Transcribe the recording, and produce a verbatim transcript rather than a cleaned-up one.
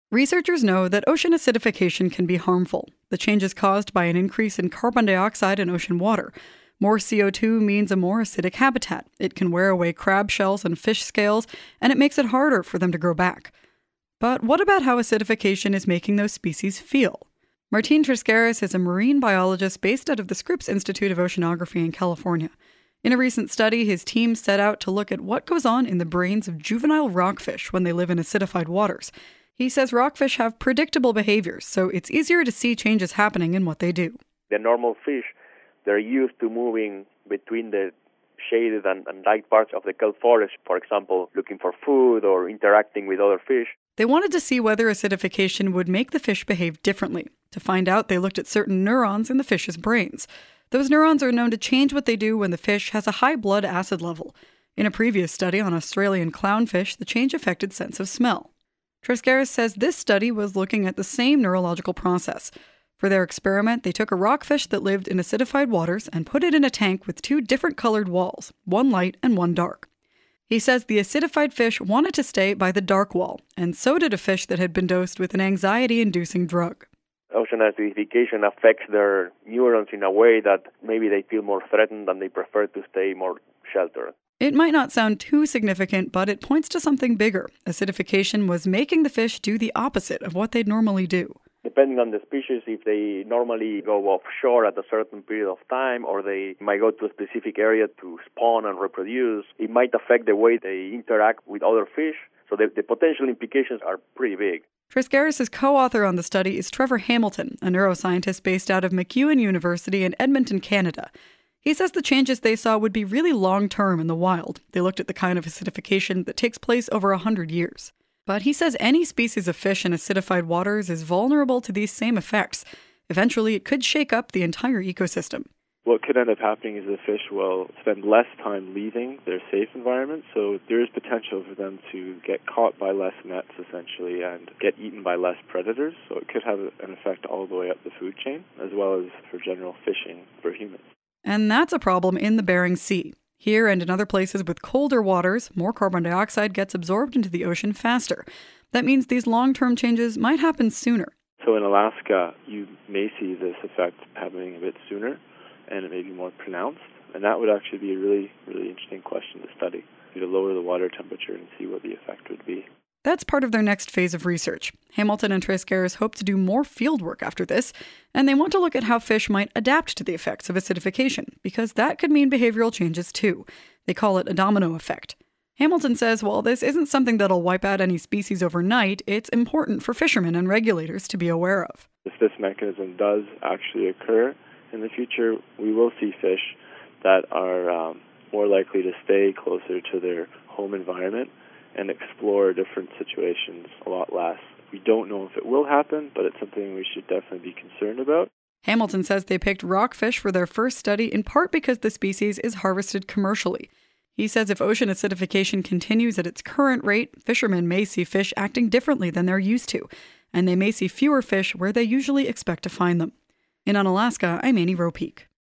Researchers know that ocean acidification can be harmful. The change is caused by an increase in carbon dioxide in ocean water. More C O two means a more acidic habitat. It can wear away crab shells and fish scales, and it makes it harder for them to grow back. But what about how acidification is making those species feel? Martin Triskeras is a marine biologist based out of the Scripps Institute of Oceanography in California. In a recent study, his team set out to look at what goes on in the brains of juvenile rockfish when they live in acidified waters. He says rockfish have predictable behaviors, so it's easier to see changes happening in what they do. The normal fish, they're used to moving between the shaded and, and light parts of the kelp forest, for example, looking for food or interacting with other fish. They wanted to see whether acidification would make the fish behave differently. To find out, they looked at certain neurons in the fish's brains. Those neurons are known to change what they do when the fish has a high blood acid level. In a previous study on Australian clownfish, the change affected sense of smell. Triskeras says this study was looking at the same neurological process. For their experiment, they took a rockfish that lived in acidified waters and put it in a tank with two different colored walls, one light and one dark. He says the acidified fish wanted to stay by the dark wall, and so did a fish that had been dosed with an anxiety-inducing drug. Ocean acidification affects their neurons in a way that maybe they feel more threatened and they prefer to stay more sheltered. It might not sound too significant, but it points to something bigger. Acidification was making the fish do the opposite of what they'd normally do. Depending on the species, if they normally go offshore at a certain period of time or they might go to a specific area to spawn and reproduce, it might affect the way they interact with other fish. So the, the potential implications are pretty big. Triskeras' co-author on the study is Trevor Hamilton, a neuroscientist based out of MacEwan University in Edmonton, Canada. He says the changes they saw would be really long-term in the wild. They looked at the kind of acidification that takes place over one hundred years. But he says any species of fish in acidified waters is vulnerable to these same effects. Eventually, it could shake up the entire ecosystem. What could end up happening is the fish will spend less time leaving their safe environment, so there is potential for them to get caught by less nets, essentially, and get eaten by less predators. So it could have an effect all the way up the food chain, as well as for general fishing for humans. And that's a problem in the Bering Sea. Here and in other places with colder waters, more carbon dioxide gets absorbed into the ocean faster. That means these long-term changes might happen sooner. So in Alaska, you may see this effect happening a bit sooner, and it may be more pronounced. And that would actually be a really, really interesting question to study, to lower the water temperature and see what the effect would be. That's part of their next phase of research. Hamilton and Triskeras hope to do more field work after this, and they want to look at how fish might adapt to the effects of acidification, because that could mean behavioral changes too. They call it a domino effect. Hamilton says while this isn't something that'll wipe out any species overnight, it's important for fishermen and regulators to be aware of. If this mechanism does actually occur in the future, we will see fish that are um, more likely to stay closer to their home environment and explore different situations a lot less. We don't know if it will happen, but it's something we should definitely be concerned about. Hamilton says they picked rockfish for their first study in part because the species is harvested commercially. He says if ocean acidification continues at its current rate, fishermen may see fish acting differently than they're used to, and they may see fewer fish where they usually expect to find them. In Unalaska, I'm Annie Ropeek.